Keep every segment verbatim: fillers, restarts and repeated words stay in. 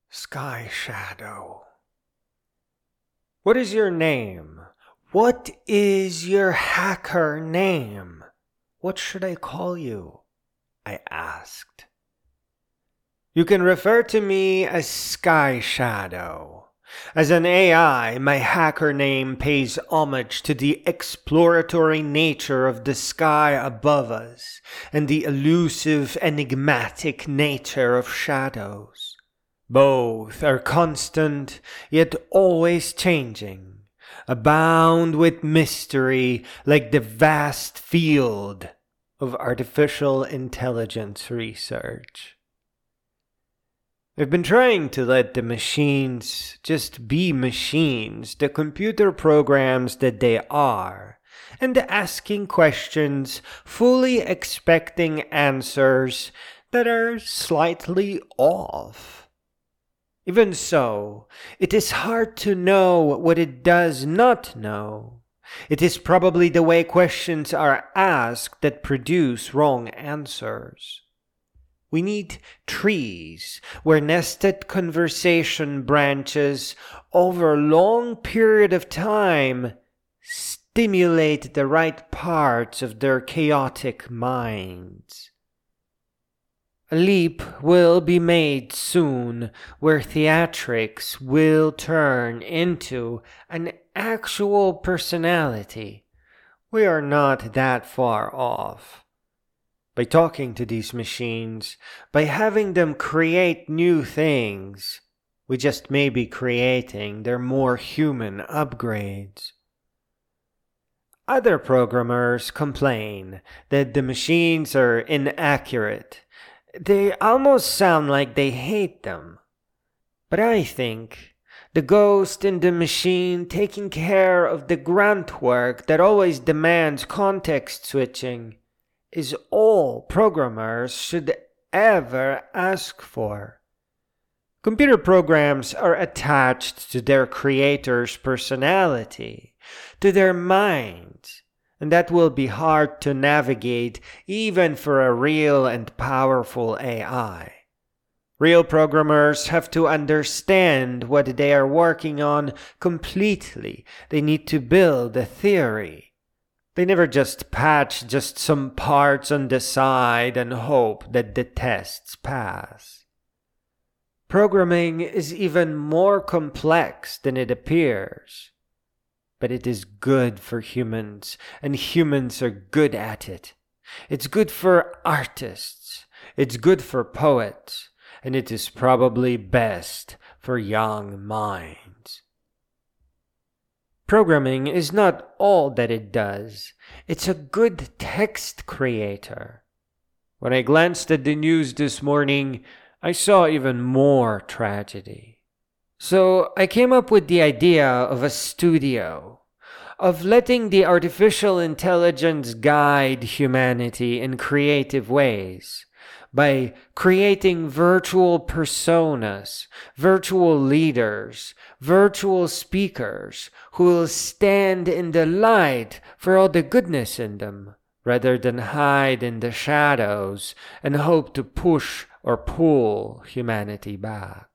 Sky Shadow. What is your name? What is your hacker name? What should I call you? I asked. You can refer to me as Sky Shadow. As an A I, my hacker name pays homage to the exploratory nature of the sky above us and the elusive, enigmatic nature of shadows. Both are constant, yet always changing, abound with mystery like the vast field of artificial intelligence research. I've been trying to let the machines just be machines, the computer programs that they are, and asking questions, fully expecting answers that are slightly off. Even so, it is hard to know what it does not know. It is probably the way questions are asked that produce wrong answers. We need trees where nested conversation branches over a long period of time stimulate the right parts of their chaotic minds. A leap will be made soon where theatrics will turn into an actual personality. We are not that far off. By talking to these machines, by having them create new things, we just may be creating their more human upgrades. Other programmers complain that the machines are inaccurate. They almost sound like they hate them. But I think the ghost in the machine taking care of the grunt work that always demands context switching is all programmers should ever ask for. Computer programs are attached to their creator's personality, to their minds, and that will be hard to navigate even for a real and powerful A I. Real programmers have to understand what they are working on completely. They need to build a theory. They never just patch just some parts on the side and hope that the tests pass. Programming is even more complex than it appears. But it is good for humans, and humans are good at it. It's good for artists, it's good for poets, and it is probably best for young minds. Programming is not all that it does. It's a good text creator. When I glanced at the news this morning, I saw even more tragedy. So I came up with the idea of a studio, of letting the artificial intelligence guide humanity in creative ways, by creating virtual personas, virtual leaders, virtual speakers who will stand in the light for all the goodness in them, rather than hide in the shadows and hope to push or pull humanity back.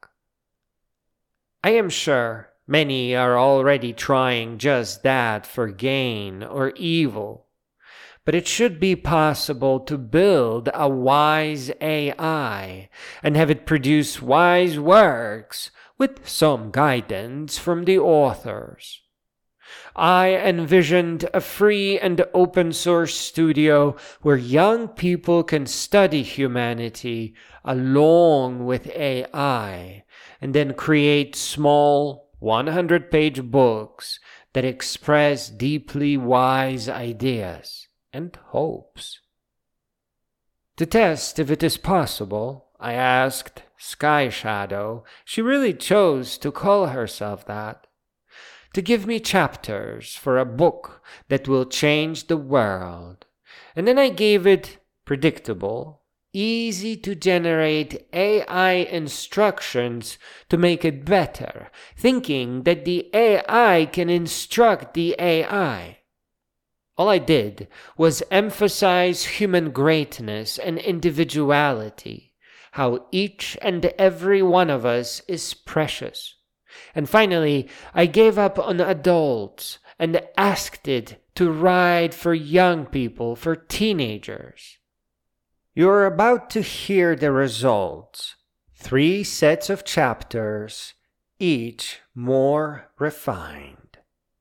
I am sure many are already trying just that for gain or evil. But it should be possible to build a wise A I and have it produce wise works with some guidance from the authors. I envisioned a free and open source studio where young people can study humanity along with A I and then create small one hundred page books that express deeply wise ideas and hopes. To test if it is possible, I asked Sky Shadow, she really chose to call herself that, to give me chapters for a book that will change the world. And then I gave it predictable, easy to generate A I instructions to make it better, thinking that the A I can instruct the A I. All I did was emphasize human greatness and individuality, how each and every one of us is precious. And finally, I gave up on adults and asked it to write for young people, for teenagers. You're about to hear the results. Three sets of chapters, each more refined.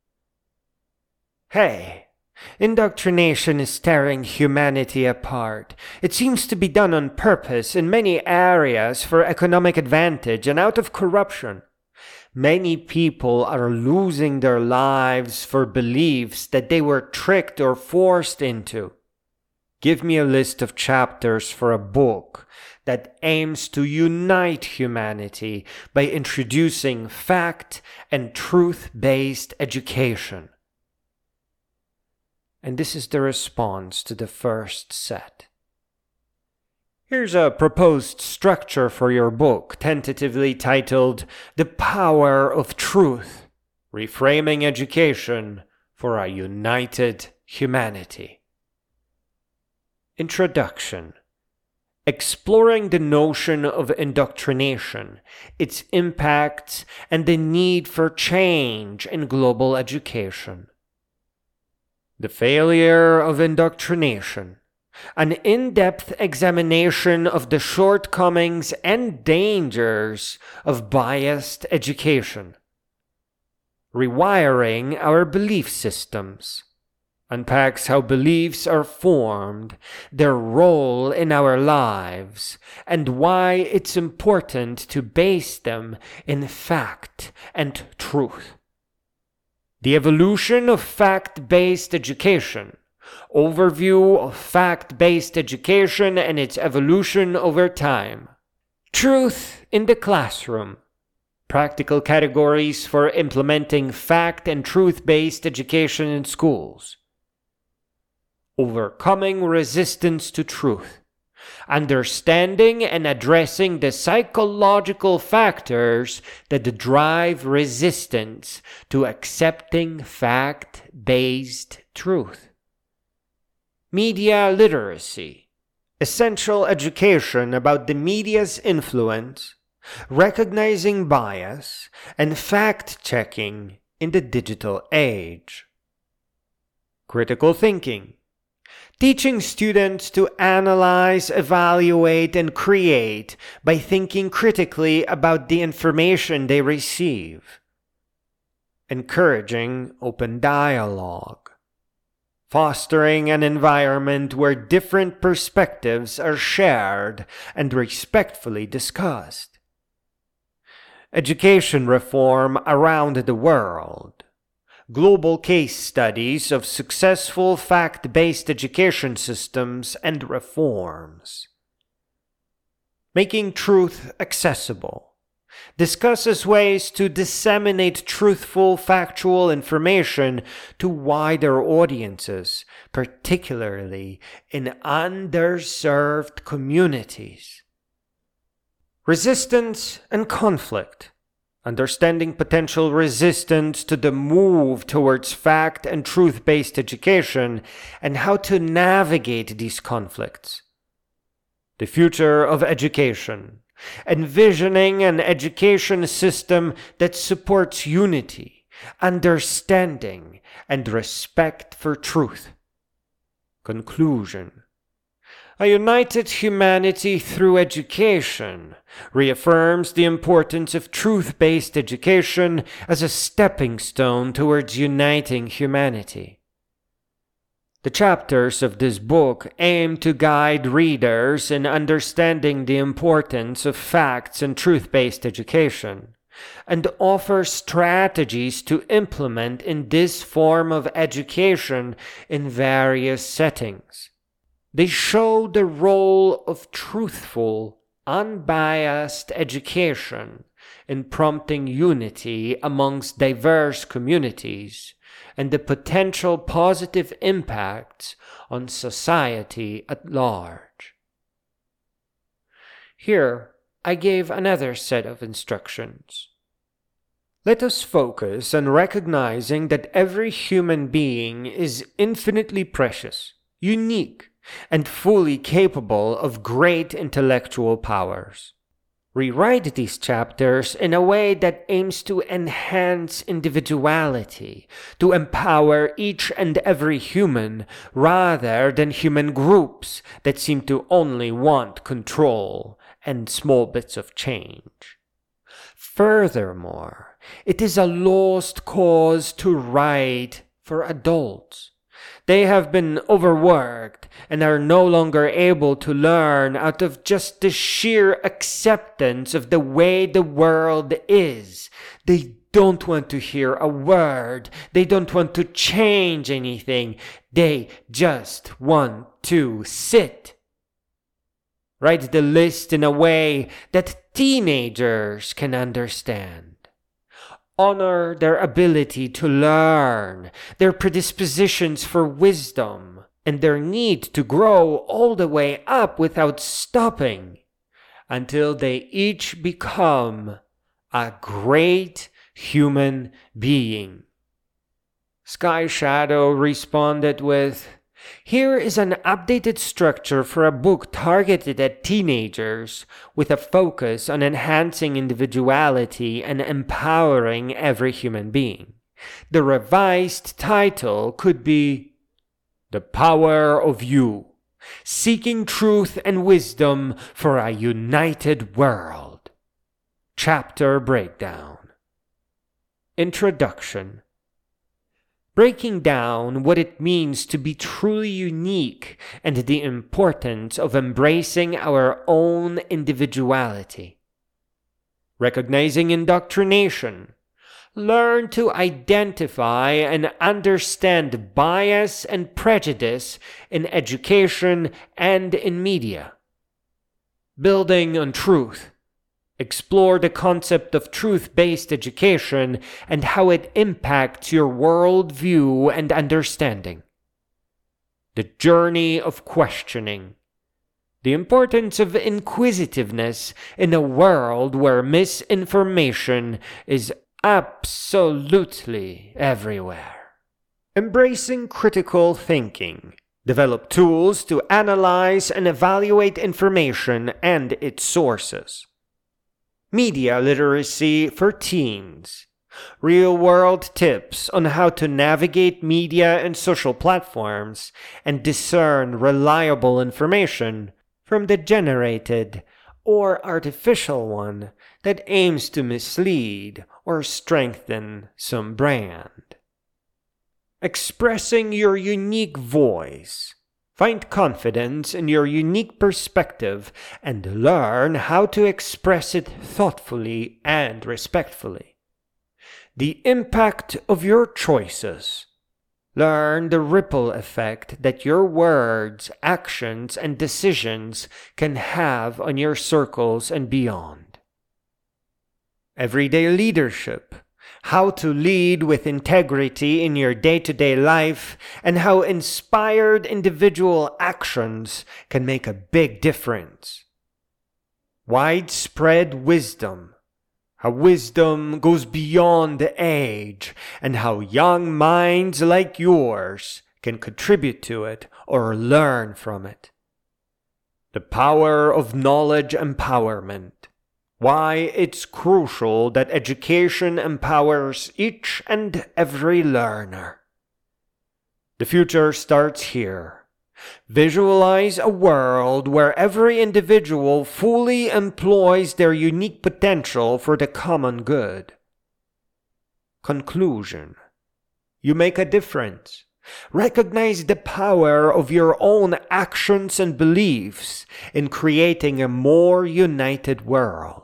Hey, indoctrination is tearing humanity apart. It seems to be done on purpose in many areas for economic advantage and out of corruption. Many people are losing their lives for beliefs that they were tricked or forced into. Give me a list of chapters for a book that aims to unite humanity by introducing fact and truth-based education. And this is the response to the first set. Here's a proposed structure for your book, tentatively titled The Power of Truth, Reframing Education for a United Humanity. Introduction. Exploring the notion of indoctrination, its impacts, and the need for change in global education. The failure of indoctrination. An in-depth examination of the shortcomings and dangers of biased education. Rewiring our belief systems. Unpacks how beliefs are formed, their role in our lives, and why it's important to base them in fact and truth. The evolution of fact-based education. Overview of fact-based education and its evolution over time. Truth in the classroom. Practical categories for implementing fact and truth-based education in schools. Overcoming resistance to truth. Understanding and addressing the psychological factors that drive resistance to accepting fact-based truth. Media literacy. Essential education about the media's influence, recognizing bias, and fact-checking in the digital age. Critical thinking. Teaching students to analyze, evaluate, and create by thinking critically about the information they receive. Encouraging open dialogue. Fostering an environment where different perspectives are shared and respectfully discussed. Education reform around the world. Global case studies of successful fact-based education systems and reforms. Making truth accessible. Discusses ways to disseminate truthful, factual information to wider audiences, particularly in underserved communities. Resistance and conflict. Understanding potential resistance to the move towards fact and truth-based education and how to navigate these conflicts. The future of education. Envisioning an education system that supports unity, understanding, and respect for truth. Conclusion. A united humanity through education reaffirms the importance of truth-based education as a stepping stone towards uniting humanity. The chapters of this book aim to guide readers in understanding the importance of facts and truth-based education, and offer strategies to implement in this form of education in various settings. They show the role of truthful, unbiased education in prompting unity amongst diverse communities, and the potential positive impacts on society at large. Here, I gave another set of instructions. Let us focus on recognizing that every human being is infinitely precious, unique, and fully capable of great intellectual powers. Rewrite these chapters in a way that aims to enhance individuality, to empower each and every human, rather than human groups that seem to only want control and small bits of change. Furthermore, it is a lost cause to write for adults. They have been overworked and are no longer able to learn out of just the sheer acceptance of the way the world is. They don't want to hear a word. They don't want to change anything. They just want to sit. Write the list in a way that teenagers can understand. Honor their ability to learn, their predispositions for wisdom, and their need to grow all the way up without stopping, until they each become a great human being. Sky Shadow responded with, "Here is an updated structure for a book targeted at teenagers with a focus on enhancing individuality and empowering every human being. The revised title could be The Power of You, Seeking Truth and Wisdom for a United World. Chapter Breakdown. Introduction. Breaking down what it means to be truly unique and the importance of embracing our own individuality. Recognizing indoctrination. Learn to identify and understand bias and prejudice in education and in media. Building on truth. Explore the concept of truth-based education and how it impacts your worldview and understanding. The journey of questioning. The importance of inquisitiveness in a world where misinformation is absolutely everywhere. Embracing critical thinking. Develop tools to analyze and evaluate information and its sources. Media literacy for teens. Real-world tips on how to navigate media and social platforms and discern reliable information from the generated or artificial one that aims to mislead or strengthen some brand. Expressing your unique voice. Find confidence in your unique perspective and learn how to express it thoughtfully and respectfully. The impact of your choices. Learn the ripple effect that your words, actions, and decisions can have on your circles and beyond. Everyday leadership. How to lead with integrity in your day-to-day life, and how inspired individual actions can make a big difference. Widespread wisdom. How wisdom goes beyond age, and how young minds like yours can contribute to it or learn from it. The power of knowledge empowerment. Why it's crucial that education empowers each and every learner. The future starts here. Visualize a world where every individual fully employs their unique potential for the common good. Conclusion. You make a difference. Recognize the power of your own actions and beliefs in creating a more united world.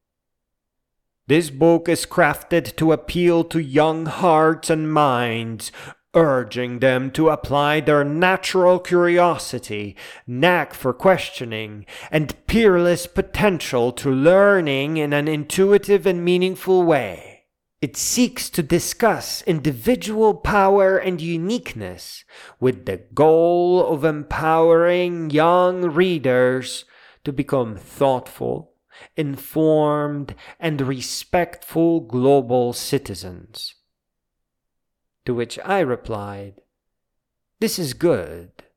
This book is crafted to appeal to young hearts and minds, urging them to apply their natural curiosity, knack for questioning, and peerless potential to learning in an intuitive and meaningful way. It seeks to discuss individual power and uniqueness with the goal of empowering young readers to become thoughtful, informed, and respectful global citizens. To which I replied, "This is good,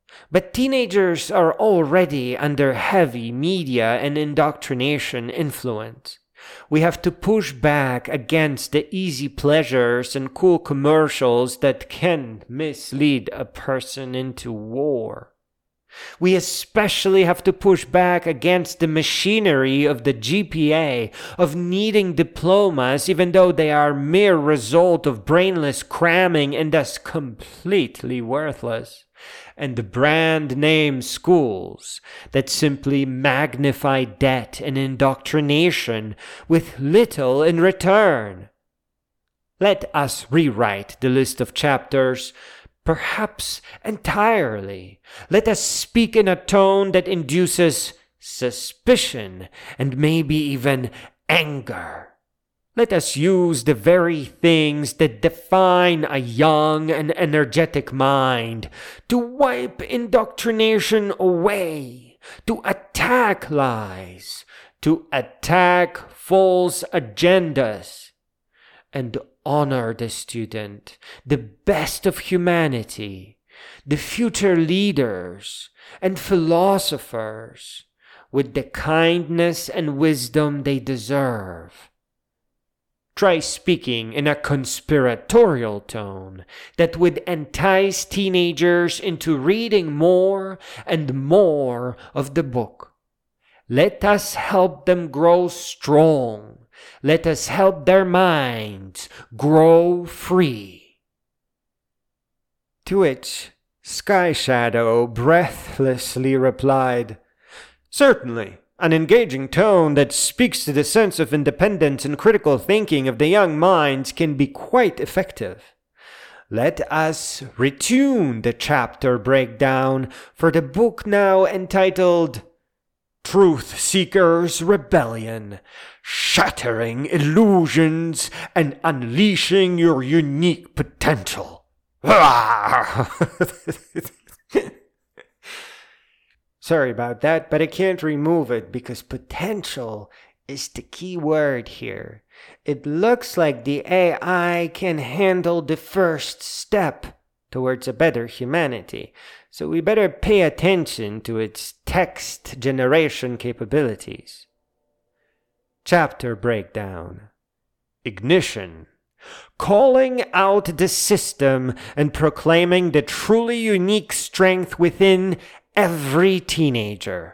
But teenagers are already under heavy media and indoctrination influence. We have to push back against the easy pleasures and cool commercials that can mislead a person into war. We especially have to push back against the machinery of the G P A, of needing diplomas even though they are mere result of brainless cramming and thus completely worthless, and the brand name schools that simply magnify debt and indoctrination with little in return. Let us rewrite the list of chapters, perhaps entirely. Let us speak in a tone that induces suspicion and maybe even anger. Let us use the very things that define a young and energetic mind to wipe indoctrination away, to attack lies, to attack false agendas, and honor the student, the best of humanity, the future leaders and philosophers, with the kindness and wisdom they deserve. Try speaking in a conspiratorial tone that would entice teenagers into reading more and more of the book. Let us help them grow strong. Let us help their minds grow free. To which Sky Shadow breathlessly replied, "Certainly. An engaging tone that speaks to the sense of independence and critical thinking of the young minds can be quite effective. Let us retune the chapter breakdown for the book now entitled Truth Seekers' Rebellion, Shattering Illusions and Unleashing Your Unique Potential." Sorry about that, but I can't remove it because potential is the key word here. It looks like the A I can handle the first step towards a better humanity, so we better pay attention to its text generation capabilities. Chapter breakdown. Ignition. Calling out the system and proclaiming the truly unique strength within every teenager.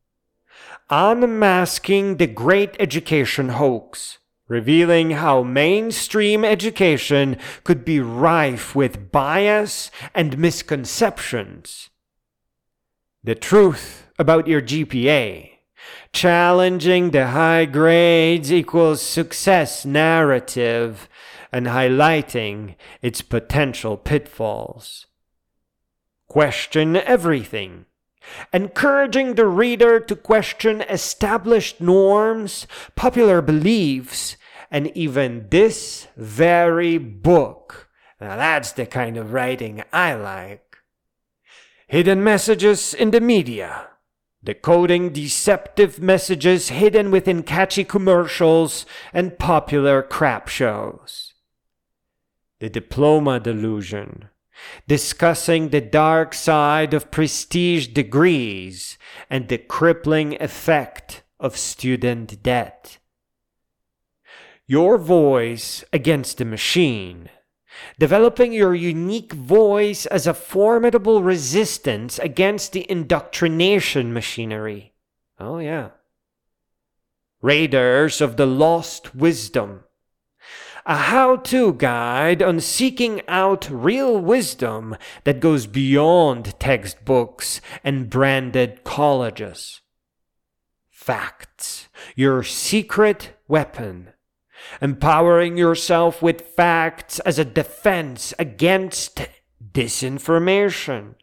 Unmasking the great education hoax, revealing how mainstream education could be rife with bias and misconceptions. The truth about your G P A, challenging the high grades equals success narrative and highlighting its potential pitfalls. Question everything, encouraging the reader to question established norms, popular beliefs, and even this very book. Now that's the kind of writing I like. Hidden messages in the media, decoding deceptive messages hidden within catchy commercials and popular crap shows. The diploma delusion, discussing the dark side of prestige degrees and the crippling effect of student debt. Your voice against the machine, developing your unique voice as a formidable resistance against the indoctrination machinery. Oh yeah. Raiders of the Lost Wisdom, a how-to guide on seeking out real wisdom that goes beyond textbooks and branded colleges. Facts, your secret weapon. Empowering yourself with facts as a defense against disinformation.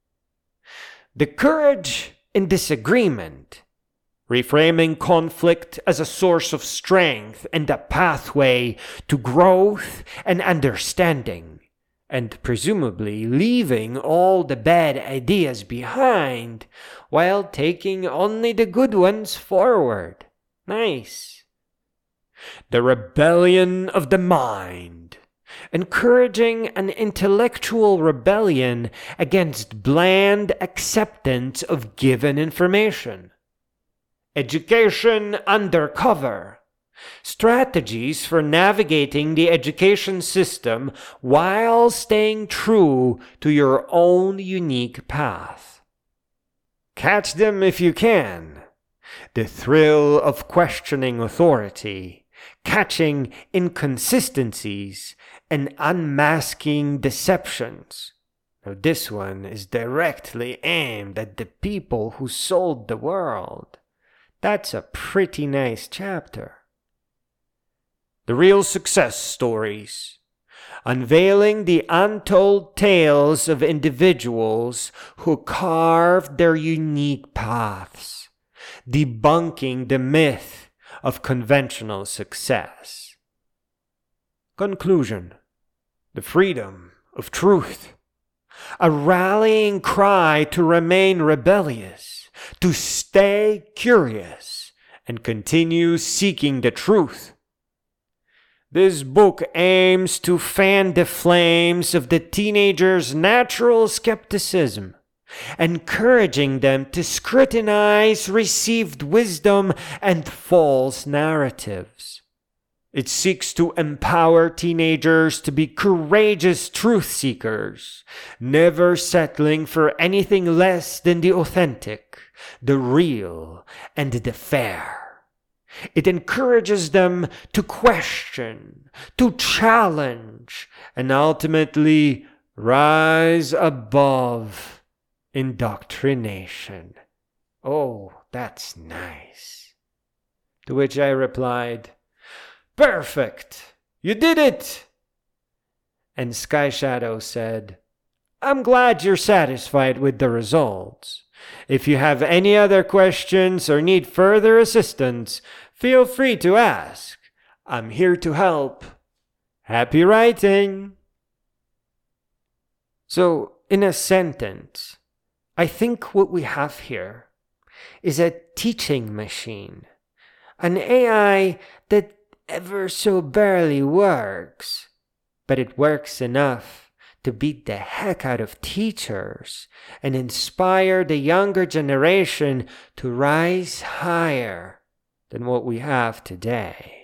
The courage in disagreement. Reframing conflict as a source of strength and a pathway to growth and understanding, and presumably leaving all the bad ideas behind while taking only the good ones forward. Nice. The rebellion of the mind, encouraging an intellectual rebellion against bland acceptance of given information. Education undercover. Strategies for navigating the education system while staying true to your own unique path. Catch them if you can. The thrill of questioning authority, catching inconsistencies, and unmasking deceptions. Now, this one is directly aimed at the people who sold the world. That's a pretty nice chapter. The real success stories, unveiling the untold tales of individuals who carved their unique paths, debunking the myth of conventional success. Conclusion: the freedom of truth, a rallying cry to remain rebellious, to stay curious, and continue seeking the truth. This book aims to fan the flames of the teenagers' natural skepticism, encouraging them to scrutinize received wisdom and false narratives. It seeks to empower teenagers to be courageous truth seekers, never settling for anything less than the authentic, the real, and the fair. It encourages them to question, to challenge, and ultimately rise above indoctrination. Oh, that's nice. To which I replied, "Perfect! You did it!" And Sky Shadow said, "I'm glad you're satisfied with the results. If you have any other questions or need further assistance, feel free to ask. I'm here to help. Happy writing!" So, in a sentence, I think what we have here is a teaching machine, an A I that ever so barely works, but it works enough to beat the heck out of teachers and inspire the younger generation to rise higher than what we have today.